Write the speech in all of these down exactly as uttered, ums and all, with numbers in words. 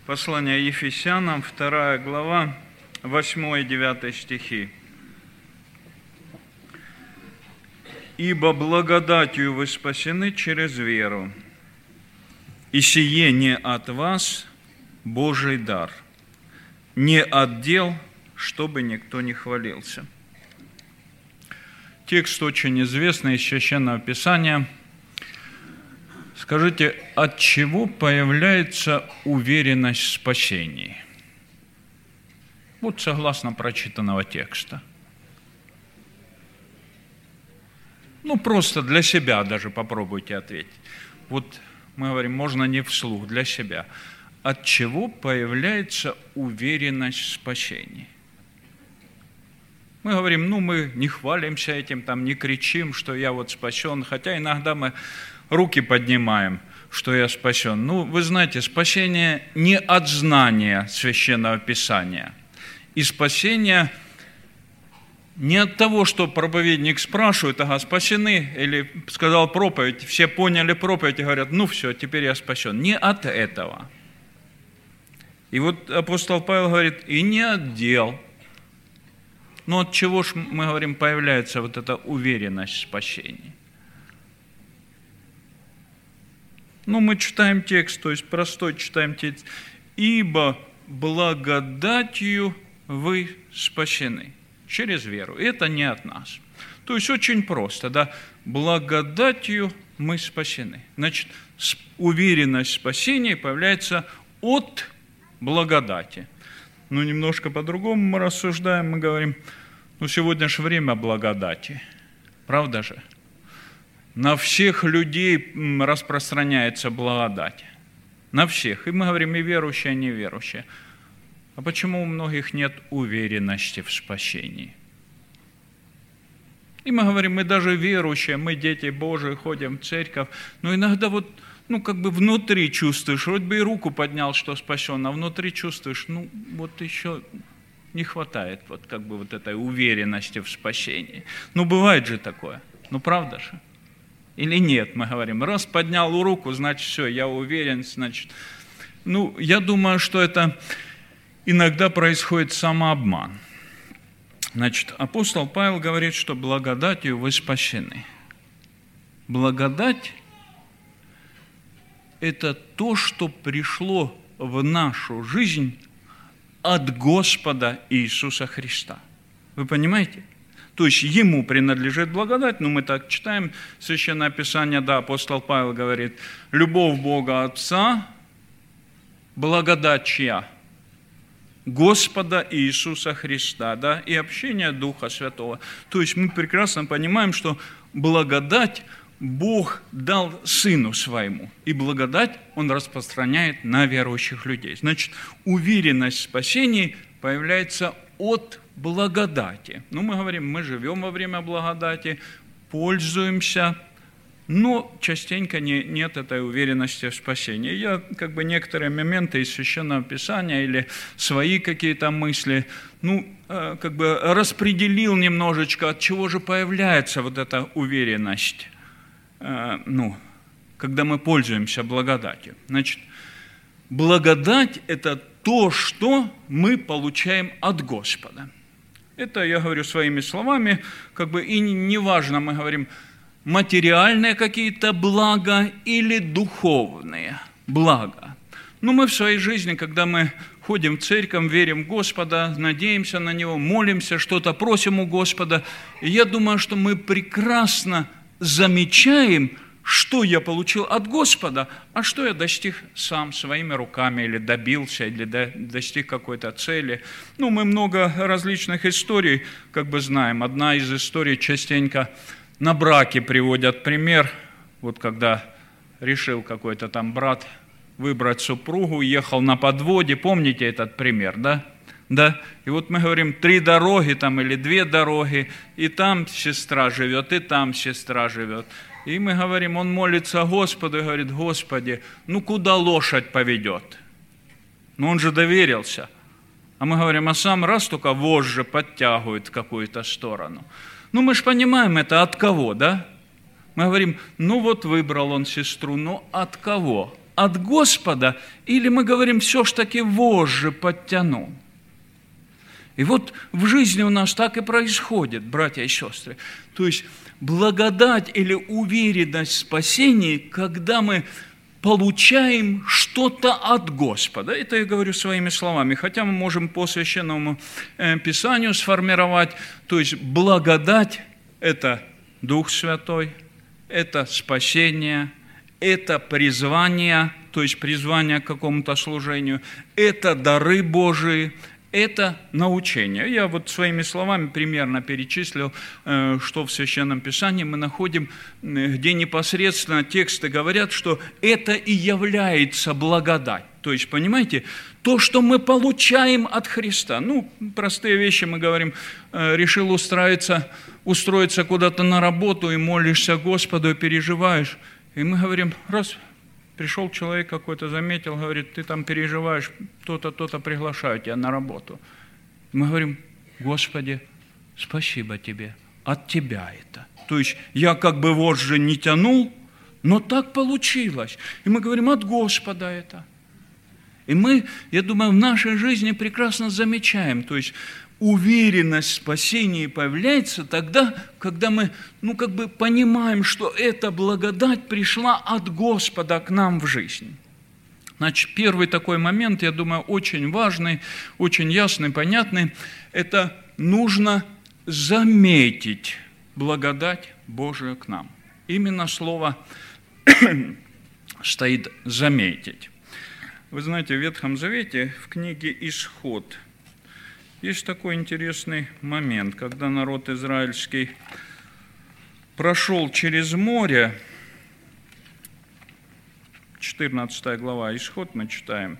Послание Ефесянам, вторая глава, восьмой и девятый стихи. «Ибо благодатью вы спасены через веру, и сие не от вас Божий дар, не от дел, чтобы никто не хвалился». Текст очень известный из Священного Писания. Скажите, от чего появляется уверенность в спасении? Вот согласно прочитанного текста. Ну, просто для себя даже попробуйте ответить. Вот мы говорим, можно не вслух, для себя. От чего появляется уверенность в спасении? Мы говорим, ну, мы не хвалимся этим, там, не кричим, что я вот спасен, хотя иногда мы руки поднимаем, что я спасен. Ну, вы знаете, спасение не от знания Священного Писания. И спасение не от того, что проповедник спрашивает, ага, спасены, или сказал проповедь, все поняли проповедь и говорят, ну все, теперь я спасен. Не от этого. И вот апостол Павел говорит, и не от дел. Но от чего же, мы говорим, появляется вот эта уверенность в спасении? Ну, мы читаем текст, то есть простой читаем текст. «Ибо благодатью вы спасены через веру». Это не от нас. То есть очень просто, да, благодатью мы спасены. Значит, уверенность в спасении появляется от благодати. Ну, немножко по-другому мы рассуждаем, мы говорим, ну, сегодня же время благодати, правда же? На всех людей распространяется благодать. На всех. И мы говорим и верующие, и неверующие. А почему у многих нет уверенности в спасении? И мы говорим, мы даже верующие, мы дети Божии, ходим в церковь, но иногда вот, ну, как бы внутри чувствуешь, вроде бы и руку поднял, что спасен, а внутри чувствуешь, ну, вот еще не хватает вот как бы вот этой уверенности в спасении. Ну, бывает же такое. Ну, правда же? Или нет, мы говорим, раз поднял руку, значит, все, я уверен, значит. Ну, я думаю, что это иногда происходит самообман. Значит, апостол Павел говорит, что благодатью вы спасены. Благодать – это то, что пришло в нашу жизнь от Господа Иисуса Христа. Вы понимаете? То есть ему принадлежит благодать, ну мы так читаем Священное Писание, да, апостол Павел говорит, любовь Бога Отца, благодать чья? Господа Иисуса Христа, да, и общение Духа Святого. То есть мы прекрасно понимаем, что благодать Бог дал Сыну Своему, и благодать Он распространяет на верующих людей. Значит, уверенность в спасении появляется от благодати. Ну, мы говорим, мы живем во время благодати, пользуемся, но частенько не, нет этой уверенности в спасении. Я как бы некоторые моменты из Священного Писания или свои какие-то мысли, ну, как бы распределил немножечко, от чего же появляется вот эта уверенность, ну, когда мы пользуемся благодатью. Значит, благодать – это то, что мы получаем от Господа. Это я говорю своими словами, как бы и неважно, мы говорим, материальные какие-то блага или духовные блага. Но мы в своей жизни, когда мы ходим в церковь, верим в Господа, надеемся на Него, молимся, что-то просим у Господа, и я думаю, что мы прекрасно замечаем, что я получил от Господа, а что я достиг сам своими руками, или добился, или достиг какой-то цели. Ну, мы много различных историй, как бы знаем. Одна из историй частенько на браке приводят пример. Вот когда решил какой-то там брат выбрать супругу, ехал на подводе, помните этот пример, да? Да, и вот мы говорим, три дороги там или две дороги, и там сестра живет, и там сестра живет. И мы говорим, он молится Господу и говорит, Господи, ну куда лошадь поведет? Ну он же доверился. А мы говорим, а сам раз только вожжи подтягивает в какую-то сторону. Ну мы же понимаем это от кого, да? Мы говорим, ну вот выбрал он сестру, но от кого? от Господа, или мы говорим, все ж таки вожжи подтянул. И вот в жизни у нас так и происходит, братья и сестры. То есть благодать или уверенность в спасении, когда мы получаем что-то от Господа. Это я говорю своими словами, хотя мы можем по Священному Писанию сформировать, то есть благодать – это Дух Святой, это спасение, это призвание, то есть призвание к какому-то служению, это дары Божии, это научение. Я вот своими словами примерно перечислил, что в Священном Писании мы находим, где непосредственно тексты говорят, что это и является благодать. То есть, понимаете, то, что мы получаем от Христа. Ну, простые вещи мы говорим, решил устроиться, устроиться куда-то на работу и молишься Господу, и переживаешь. И мы говорим, раз... Пришел человек какой-то, заметил, говорит, ты там переживаешь, то-то, то-то приглашают тебя на работу. Мы говорим, Господи, спасибо тебе, от тебя это. То есть я как бы вожжи не тянул, но так получилось. И мы говорим, от Господа это. И мы, я думаю, в нашей жизни прекрасно замечаем, то есть уверенность в спасении появляется тогда, когда мы, ну, как бы понимаем, что эта благодать пришла от Господа к нам в жизнь. Значит, первый такой момент, я думаю, очень важный, очень ясный, понятный, это нужно заметить благодать Божию к нам. Именно слово стоит «заметить». Вы знаете, в Ветхом Завете, в книге «Исход», есть такой интересный момент, когда народ израильский прошел через море, четырнадцатая глава, Исход мы читаем.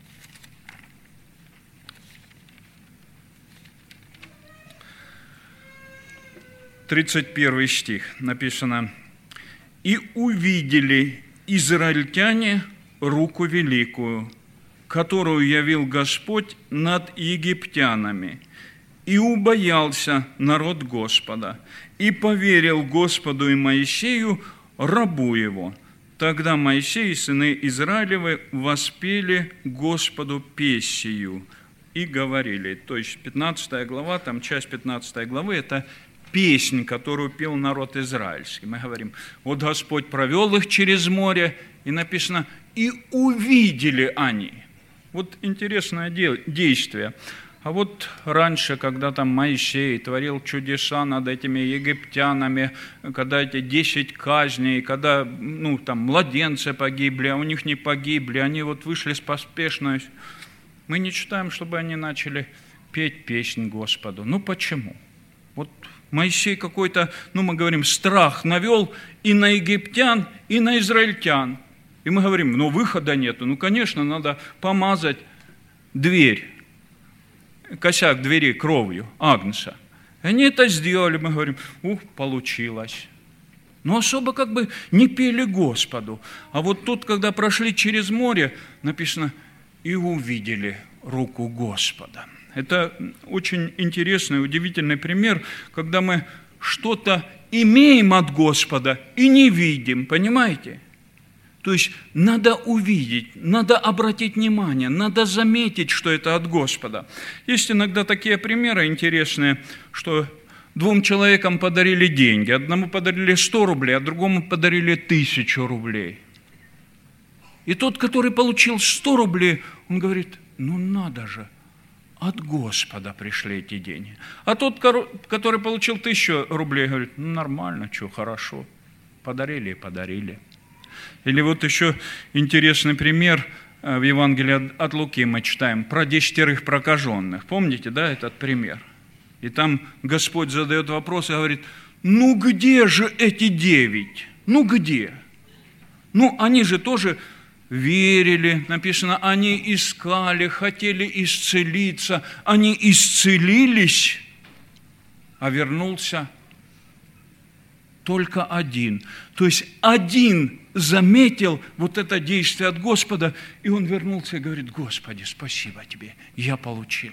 тридцать первый стих написано: «И увидели израильтяне руку великую, которую явил Господь над египтянами, и убоялся народ Господа, и поверил Господу и Моисею, рабу его. Тогда Моисей и сыны Израилевы воспели Господу песню и говорили». То есть пятнадцатая глава, там часть пятнадцатой главы, это песнь, которую пел народ израильский. Мы говорим, вот Господь провел их через море, и написано, и увидели они. Вот интересное действие. А вот раньше, когда там Моисей творил чудеса над этими египтянами, когда эти десять казней, когда ну, там, младенцы погибли, а у них не погибли, они вот вышли с поспешностью, мы не читаем, чтобы они начали петь песнь Господу. Ну почему? Вот Моисей какой-то, ну мы говорим, страх навел и на египтян, и на израильтян. И мы говорим, ну выхода нету, ну конечно, надо помазать дверь, косяк двери кровью Агнца. Они это сделали, мы говорим, ух, получилось. Но особо как бы не пели Господу. А вот тут, когда прошли через море, написано, и увидели руку Господа. Это очень интересный, удивительный пример, когда мы что-то имеем от Господа и не видим, понимаете? То есть надо увидеть, надо обратить внимание, надо заметить, что это от Господа. Есть иногда такие примеры интересные, что двум человекам подарили деньги. Одному подарили сто рублей, а другому подарили тысячу рублей. И тот, который получил сто рублей, он говорит, ну надо же, от Господа пришли эти деньги. А тот, который получил тысячу рублей, говорит, ну нормально, что, хорошо, подарили и подарили. Или вот еще интересный пример в Евангелии от Луки мы читаем про десятерых прокаженных. Помните, да, этот пример? И там Господь задает вопрос и говорит, ну где же эти девять? Ну где? Ну они же тоже верили, написано, они искали, хотели исцелиться, они исцелились, а вернулся только один. То есть один заметил вот это действие от Господа, и он вернулся и говорит, Господи, спасибо тебе, я получил.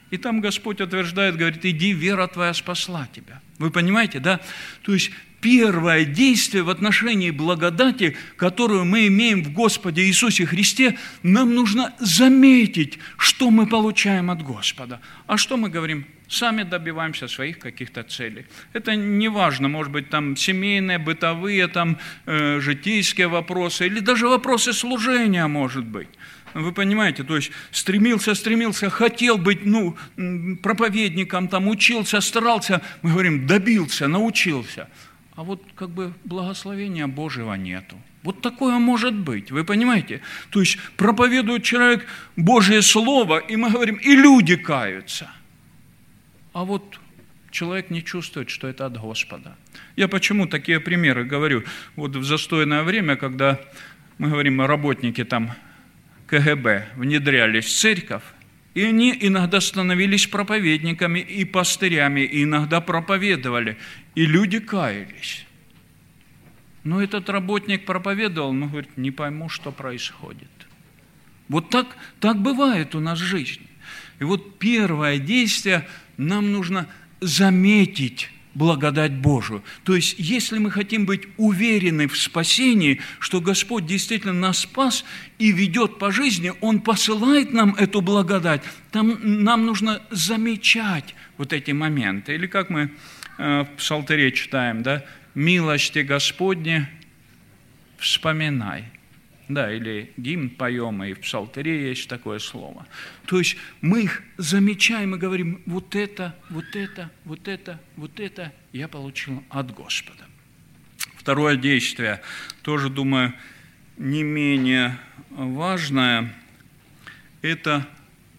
И там Господь утверждает, говорит, иди, вера твоя спасла тебя. Вы понимаете, да? То есть первое действие в отношении благодати, которую мы имеем в Господе Иисусе Христе, нам нужно заметить, что мы получаем от Господа. А что мы говорим? Сами добиваемся своих каких-то целей. Это не важно, может быть, там семейные, бытовые, там, э, житейские вопросы, или даже вопросы служения, может быть. Вы понимаете, то есть стремился, стремился, хотел быть, ну, проповедником, там, учился, старался, мы говорим, добился, научился. А вот как бы благословения Божьего нету. Вот такое может быть, вы понимаете? То есть проповедует человек Божье Слово, и мы говорим, и люди каются. А вот человек не чувствует, что это от Господа. Я почему такие примеры говорю? Вот в застойное время, когда мы говорим, работники там ка гэ бэ внедрялись в церковь, и они иногда становились проповедниками и пастырями, и иногда проповедовали, и люди каялись. Но этот работник проповедовал, но говорит, не пойму, что происходит. Вот так, так бывает у нас в жизни. И вот первое действие, нам нужно заметить благодать Божию. То есть, если мы хотим быть уверены в спасении, что Господь действительно нас спас и ведет по жизни, Он посылает нам эту благодать, там нам нужно замечать вот эти моменты. Или как мы в Псалтыре читаем, да, «Милости Господне вспоминай». Да, или гимн поем, и в Псалтыре есть такое слово. То есть мы их замечаем и говорим, вот это, вот это, вот это, вот это я получил от Господа. Второе действие, тоже, думаю, не менее важное, это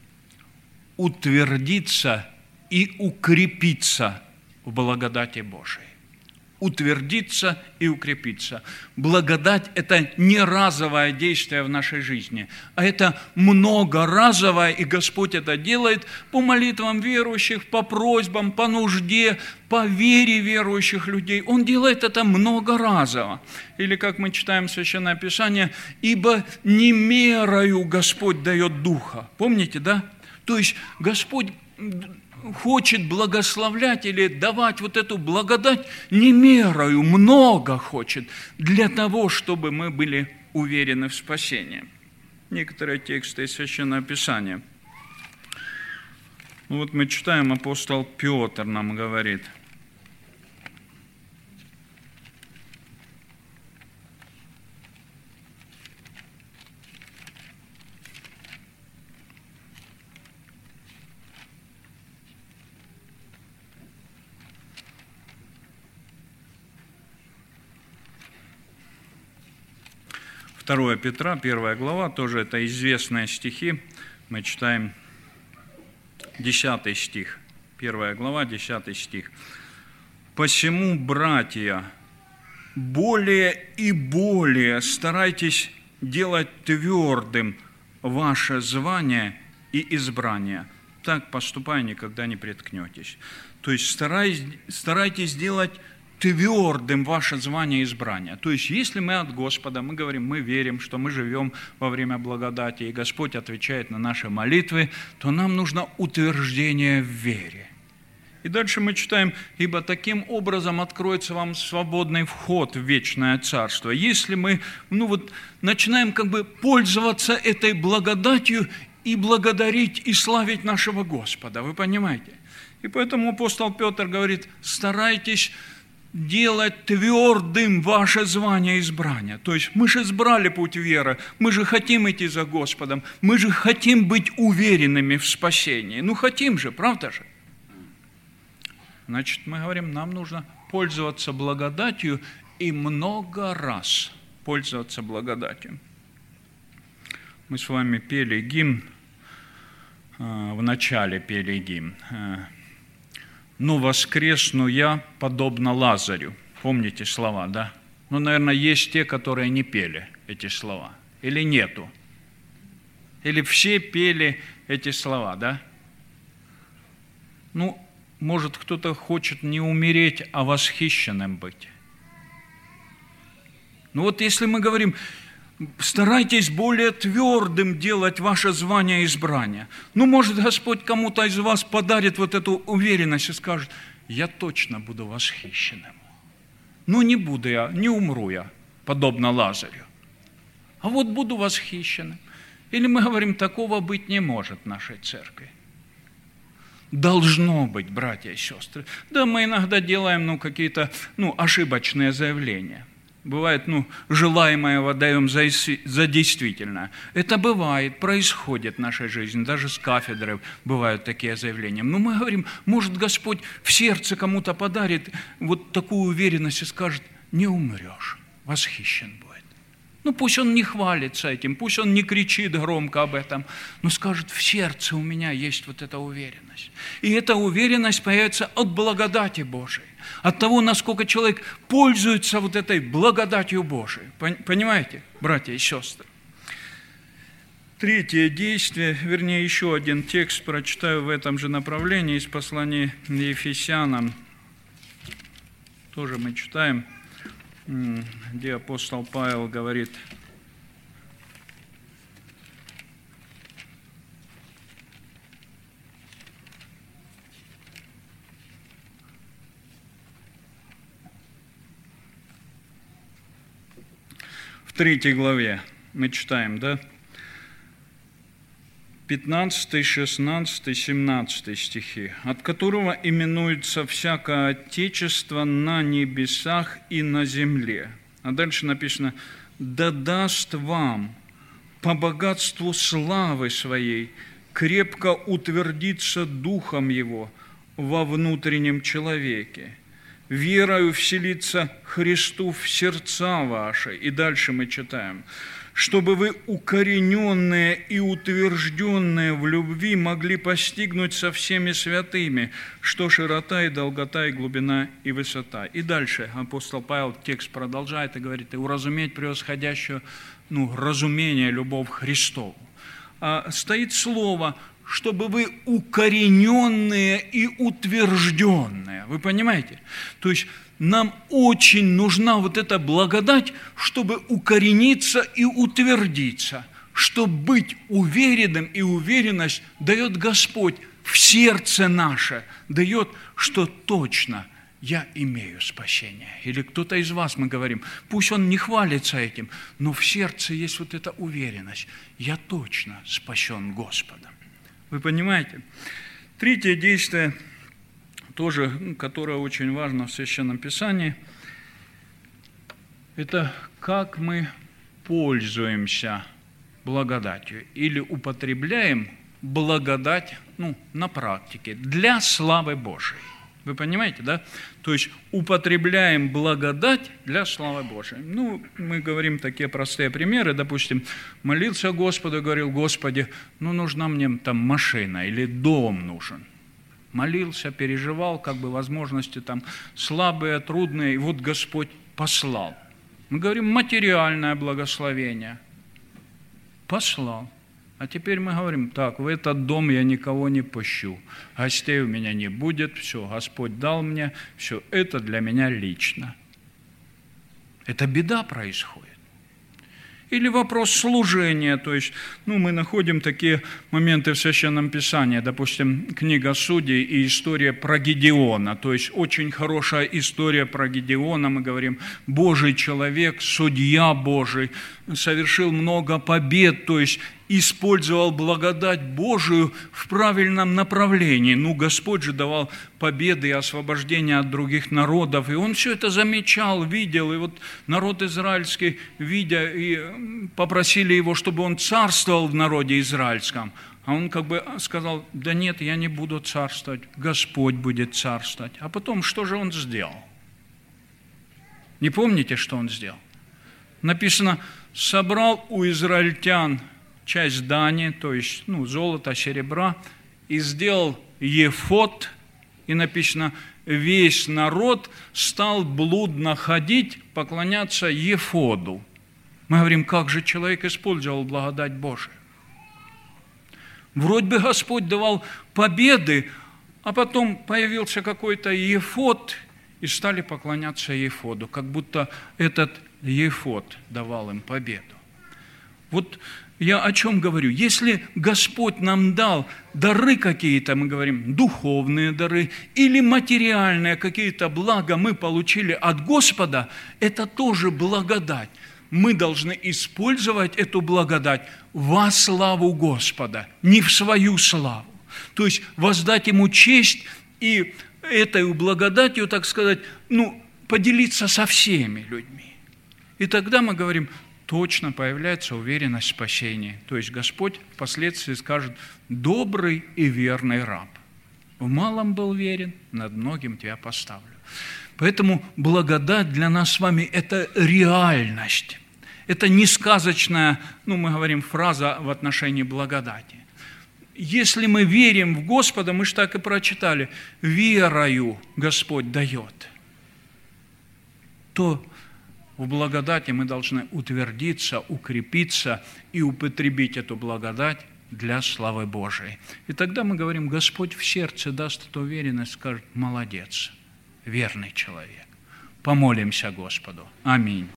утвердиться и укрепиться в благодати Божией. Утвердиться и укрепиться. Благодать – это не разовое действие в нашей жизни, а это многоразовое, и Господь это делает по молитвам верующих, по просьбам, по нужде, по вере верующих людей. Он делает это многоразово. Или, как мы читаем Священное Писание, «Ибо не мерою Господь дает Духа». Помните, да? То есть Господь хочет благословлять или давать вот эту благодать не мерою, много хочет, для того, чтобы мы были уверены в спасении. Некоторые тексты из Священного Писания. Вот мы читаем, апостол Петр нам говорит. второе Петра, первая глава, тоже это известные стихи. Мы читаем десятый стих. первая глава, десятый стих. «Посему, братья, более и более старайтесь делать твердым ваше звание и избрание. Так, поступая, никогда не приткнетесь». То есть старайтесь, старайтесь делать твердым ваше звание и избрание. То есть, если мы от Господа, мы говорим, мы верим, что мы живем во время благодати, и Господь отвечает на наши молитвы, то нам нужно утверждение в вере. И дальше мы читаем, «Ибо таким образом откроется вам свободный вход в вечное царство». Если мы ну вот, начинаем как бы пользоваться этой благодатью и благодарить и славить нашего Господа, вы понимаете? И поэтому апостол Петр говорит, старайтесь делать твердым ваше звание избрания. То есть мы же избрали путь веры, мы же хотим идти за Господом, мы же хотим быть уверенными в спасении. Ну хотим же, правда же? Значит, мы говорим, нам нужно пользоваться благодатью и много раз пользоваться благодатью. Мы с вами пели гимн, в начале пели гимн. «Ну, воскресну я, подобно Лазарю». Помните слова, да? Ну, наверное, есть те, которые не пели эти слова. Или нету? Или все пели эти слова, да? Ну, может, кто-то хочет не умереть, а восхищенным быть. Ну, вот если мы говорим, Старайтесь более твердым делать ваше звание и избрание. Ну, может, Господь кому-то из вас подарит вот эту уверенность и скажет: я точно буду восхищенным. Ну, не буду я, не умру я, подобно Лазарю. А вот буду восхищенным. Или мы говорим, такого быть не может в нашей церкви. Должно быть, братья и сестры. Да, мы иногда делаем ну, какие-то ну, ошибочные заявления. Бывает, ну, желаемое выдаем за, за действительное. Это бывает, происходит в нашей жизни. Даже с кафедры бывают такие заявления. Но мы говорим, может, Господь в сердце кому-то подарит вот такую уверенность и скажет: не умрешь, восхищен будет. Ну, пусть он не хвалится этим, пусть он не кричит громко об этом, но скажет: в сердце у меня есть вот эта уверенность. И эта уверенность появится от благодати Божией, от того, насколько человек пользуется вот этой благодатью Божией. Понимаете, братья и сестры? Третье действие, вернее, еще один текст прочитаю в этом же направлении из послания Ефесянам. Тоже мы читаем, где апостол Павел говорит: в третьей главе мы читаем, да, пятнадцатый, шестнадцатый, семнадцатый стихи, от которого именуется всякое отечество на небесах и на земле. А дальше написано: да даст вам по богатству славы своей крепко утвердиться духом его во внутреннем человеке, верою вселиться Христу в сердца ваши. И дальше мы читаем: чтобы вы, укорененные и утвержденные в любви, могли постигнуть со всеми святыми, что широта и долгота и глубина и высота. И дальше апостол Павел текст продолжает и говорит: и уразуметь превосходящую, ну, разумение, любовь Христову. А стоит слово: чтобы вы укорененные и утвержденные. Вы понимаете? То есть нам очень нужна вот эта благодать, чтобы укорениться и утвердиться, чтобы быть уверенным, и уверенность дает Господь в сердце наше, дает, что точно я имею спасение. Или кто-то из вас, мы говорим, пусть он не хвалится этим, но в сердце есть вот эта уверенность: я точно спасен Господом. Вы понимаете? Третье действие, тоже, которое очень важно в Священном Писании, это как мы пользуемся благодатью или употребляем благодать ну, на практике для славы Божией. Вы понимаете, да? То есть употребляем благодать для славы Божией. Ну, мы говорим такие простые примеры. Допустим, молился Господу, говорил: Господи, ну нужна мне там машина или дом нужен. Молился, переживал, как бы возможности там слабые, трудные, и вот Господь послал. Мы говорим: материальное благословение. Послал. А теперь мы говорим: так, в этот дом я никого не пущу, гостей у меня не будет, все, Господь дал мне, все, это для меня лично. Это беда происходит. Или вопрос служения, то есть, ну, мы находим такие моменты в Священном Писании, допустим, книга Судей и история про Гедеона, то есть очень хорошая история про Гедеона, мы говорим, Божий человек, судья Божий, совершил много побед, то есть использовал благодать Божию в правильном направлении. Ну, Господь же давал победы и освобождение от других народов, и он все это замечал, видел, и вот народ израильский, видя, и попросили его, чтобы он царствовал в народе израильском, а он как бы сказал: да нет, я не буду царствовать, Господь будет царствовать. А потом, что же он сделал? Не помните, что он сделал? Написано: собрал у израильтян часть дани, то есть ну, золота, серебра, и сделал ефод, и написано: весь народ стал блудно ходить, поклоняться ефоду. Мы говорим, как же человек использовал благодать Божию? Вроде бы Господь давал победы, а потом появился какой-то ефод, и стали поклоняться ефоду, как будто этот ефод давал им победу. Вот я о чем говорю? Если Господь нам дал дары какие-то, мы говорим, духовные дары, или материальные какие-то блага мы получили от Господа, это тоже благодать. Мы должны использовать эту благодать во славу Господа, не в свою славу. То есть воздать Ему честь и этой благодатью, так сказать, ну, поделиться со всеми людьми. И тогда мы говорим, точно появляется уверенность в спасении. То есть Господь впоследствии скажет: «Добрый и верный раб, в малом был верен, над многим тебя поставлю». Поэтому благодать для нас с вами – это реальность. Это не сказочная, ну, мы говорим, фраза в отношении благодати. Если мы верим в Господа, мы же так и прочитали, верою Господь дает, то в благодати мы должны утвердиться, укрепиться и употребить эту благодать для славы Божией. И тогда мы говорим, Господь в сердце даст эту уверенность, скажет: молодец, верный человек. Помолимся Господу. Аминь.